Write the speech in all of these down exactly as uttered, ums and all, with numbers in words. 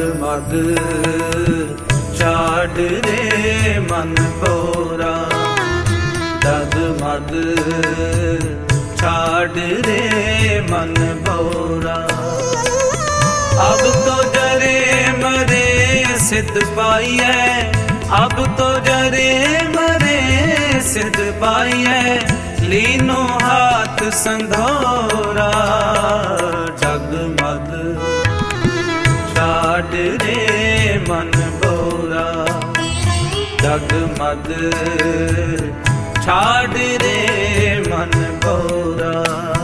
डगमग छाड़ रे मन भोरा, डगमग छाड़ रे मन भोरा। अब तो जरे मरे सिद्ध पाइए, अब तो जरे मरे सिद्ध पाइए, लीनो हाथ संधोरा। डगमग छाड़ रे मन भोरा, डगमग छाड़ रे मन भोरा।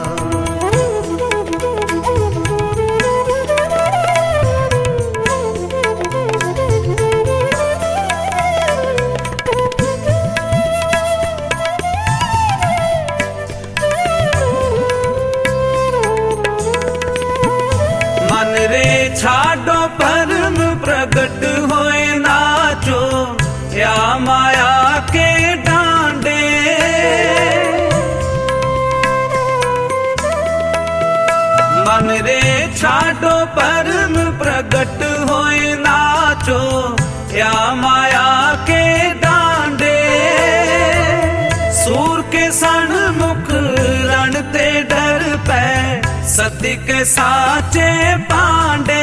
मन रे छाड़ो परम प्रगट होए नाचो, या माया के डांडे। मन रे छाड़ो परम प्रगट होए नाचो, या माया के डांडे। सूर के सन मुख रण ते डर पै, सती के साचे पांडे।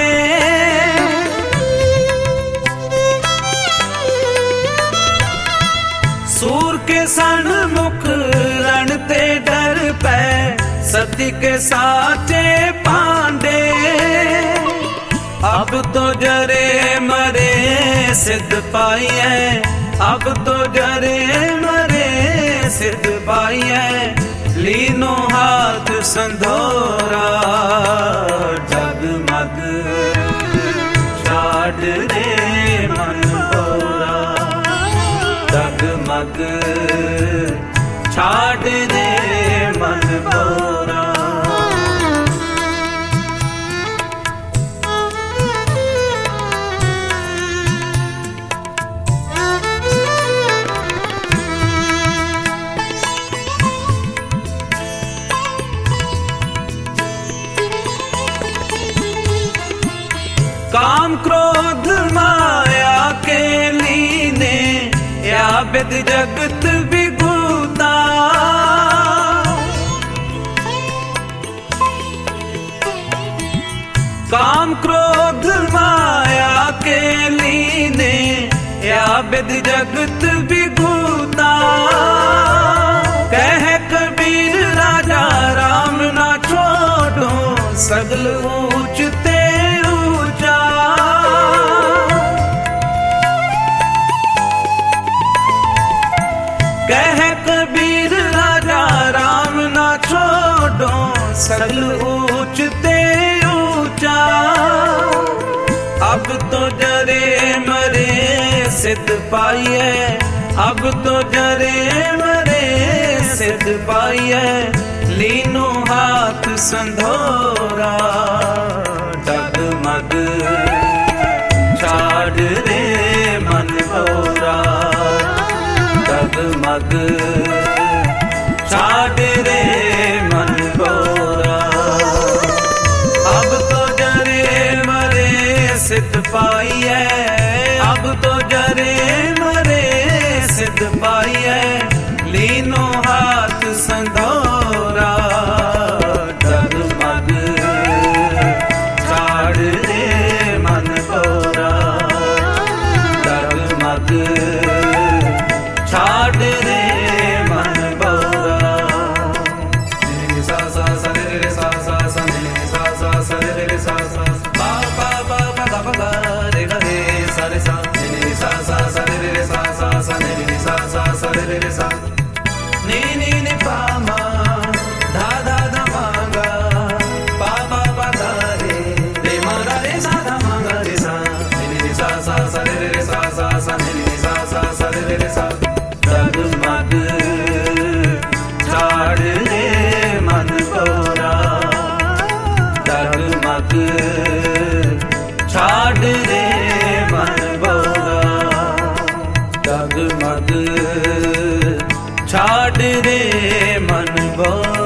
सूर के सन मुख रण ते डर पै, सती के साचे पांडे। अब तो जरे मरे सिद्ध पाइए, अब तो जरे मरे सिद्ध पाइए, लीनो हाथ संधोरा। डगमग छाड़ रे मन भोरा, डगमग छाड़ रे मन भोरा। काम क्रोध माया के लीने, या विद जगत विभूता। काम क्रोध माया के लीने, या विद जगत विभूता। कह कबीर राजा राम ना छोड़ो, सगल ऊंचते ऊंचा। कह कबीर राजा राम ना छोड़ो, सगल ऊंचते ऊंचा। अब तो जरे मरे सिद्ध पाइए, अब तो जरे मरे सिद्ध पाइए, लीनो हाथ संधोरा। डगमग छाड़ रे मन भोरा, डगमग छाड़ रे मन भोरा। अब तो जरे मरे सिद्ध पाइए, अब तो जरे मरे सिद्ध पाइए, लीनो हाथ संधोरा। डगमग छाड़ रे मन भोरा, डगमग छाड़ रे मन भोरा। सा सा सा रे सा सा सा रे सा सा सा रे सा सा पा पा पा पा गा गा रे गा रे सा रे सा रे सा सा सा रे सा सा सा रे सा सा सा रे सा नी नी नी पा मा धा धा धा मा गा पा पा पा गा रे रे मा गा रे सा धा मा गा रे सा रे सा सा सा रे सा सा सा रे सा सा सा रे सा। डगमग छाड़ रे मन भोरा, डगमग छाड़ रे मन भोरा, डगमग छाड़ रे मन भोरा।